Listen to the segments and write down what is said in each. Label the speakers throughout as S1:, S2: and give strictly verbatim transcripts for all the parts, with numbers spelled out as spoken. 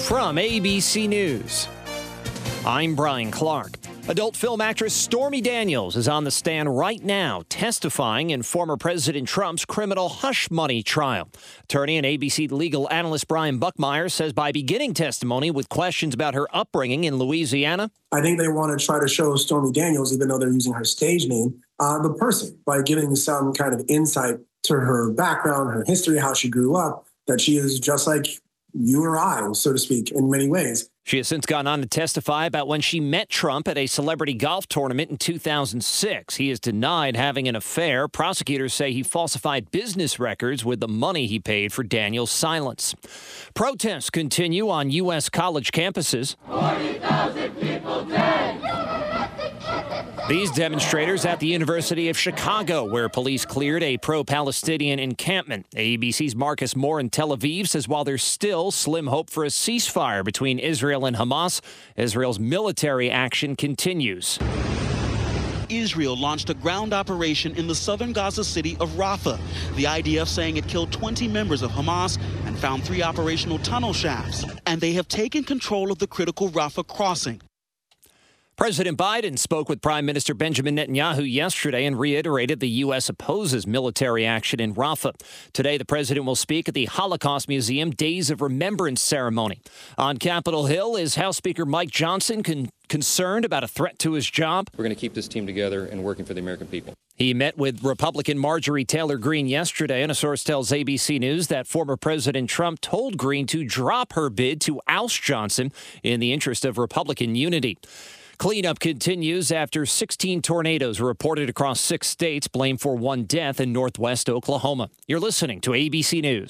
S1: From A B C News, I'm Brian Clark. Adult film actress Stormy Daniels is on the stand right now testifying in former President Trump's criminal hush money trial. Attorney and A B C legal analyst Brian Buckmeyer says by beginning testimony with questions about her upbringing in Louisiana,
S2: I think they want to try to show Stormy Daniels, even though they're using her stage name, uh, the person, by giving some kind of insight to her background, her history, how she grew up, that she is just like you or I, so to speak, in many ways.
S1: She has since gone on to testify about when she met Trump at a celebrity golf tournament in two thousand six. He has denied having an affair. Prosecutors say he falsified business records with the money he paid for Daniels' silence. Protests continue on U S college campuses.
S3: forty thousand people dead!
S1: These demonstrators at the University of Chicago, where police cleared a pro-Palestinian encampment. A B C's Marcus Moore in Tel Aviv says while there's still slim hope for a ceasefire between Israel and Hamas, Israel's military action continues.
S4: Israel launched a ground operation in the southern Gaza city of Rafah. The I D F saying it killed twenty members of Hamas and found three operational tunnel shafts. And they have taken control of the critical Rafah crossing.
S1: President Biden spoke with Prime Minister Benjamin Netanyahu yesterday and reiterated the U S opposes military action in Rafah. Today, the president will speak at the Holocaust Museum Days of Remembrance ceremony. On Capitol Hill, is House Speaker Mike Johnson con- concerned about a threat to his job?
S5: We're going to keep this team together and working for the American people.
S1: He met with Republican Marjorie Taylor Greene yesterday, and a source tells A B C News that former President Trump told Greene to drop her bid to oust Johnson in the interest of Republican unity. Cleanup continues after sixteen tornadoes were reported across six states, blamed for one death in northwest Oklahoma. You're listening to A B C News.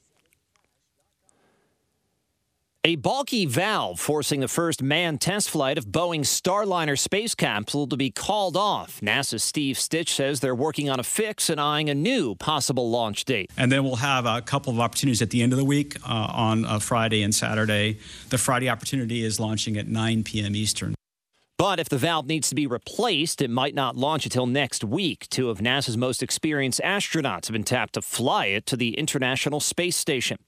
S1: A bulky valve forcing the first manned test flight of Boeing's Starliner space capsule to be called off. NASA's Steve Stitch says they're working on a fix and eyeing a new possible launch date.
S6: And then we'll have a couple of opportunities at the end of the week uh, on uh, Friday and Saturday. The Friday opportunity is launching at nine p.m. Eastern.
S1: But if the valve needs to be replaced, it might not launch until next week. Two of NASA's most experienced astronauts have been tapped to fly it to the International Space Station.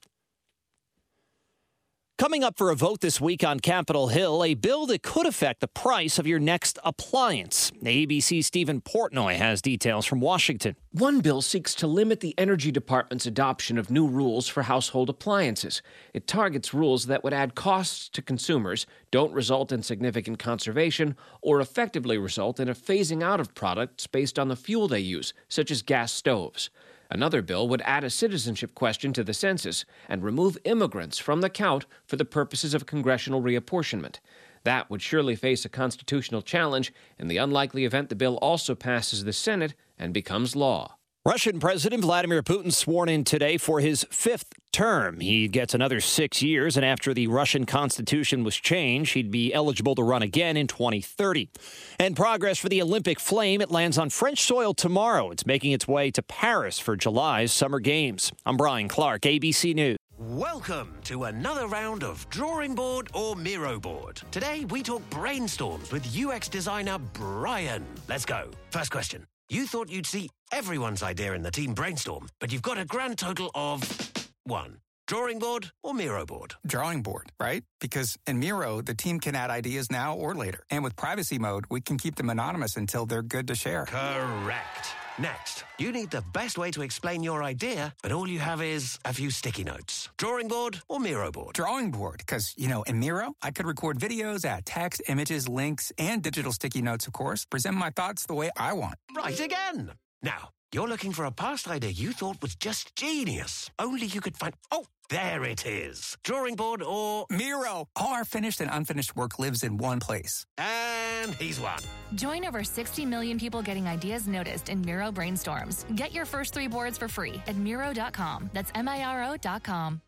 S1: Coming up for a vote this week on Capitol Hill, a bill that could affect the price of your next appliance. A B C's Stephen Portnoy has details from Washington.
S7: One bill seeks to limit the Energy Department's adoption of new rules for household appliances. It targets rules that would add costs to consumers, don't result in significant conservation, or effectively result in a phasing out of products based on the fuel they use, such as gas stoves. Another bill would add a citizenship question to the census and remove immigrants from the count for the purposes of congressional reapportionment. That would surely face a constitutional challenge in the unlikely event the bill also passes the Senate and becomes law.
S1: Russian President Vladimir Putin sworn in today for his fifth term. He gets another six years, and after the Russian constitution was changed, he'd be eligible to run again in twenty thirty. And progress for the Olympic flame. It lands on French soil tomorrow. It's making its way to Paris for July's Summer Games. I'm Brian Clark, A B C News.
S8: Welcome to another round of Drawing Board or Miro Board. Today, we talk brainstorms with U X designer Brian. Let's go. First question. You thought you'd see everyone's idea in the team brainstorm, but you've got a grand total of one. Drawing board or Miro board?
S9: Drawing board, right? Because in Miro, the team can add ideas now or later. And with privacy mode, we can keep them anonymous until they're good to share.
S8: Correct. Next, you need the best way to explain your idea, but all you have is a few sticky notes. Drawing board or Miro board?
S9: Drawing board, because, you know, in Miro, I could record videos, add text, images, links, and digital sticky notes, of course, present my thoughts the way I want.
S8: Right again. Now, you're looking for a past idea you thought was just genius. Only you could find... Oh, there it is. Drawing board or...
S9: Miro. All our finished and unfinished work lives in one place.
S8: And he's won.
S10: Join over sixty million people getting ideas noticed in Miro brainstorms. Get your first three boards for free at Miro dot com. That's M I R O dot com.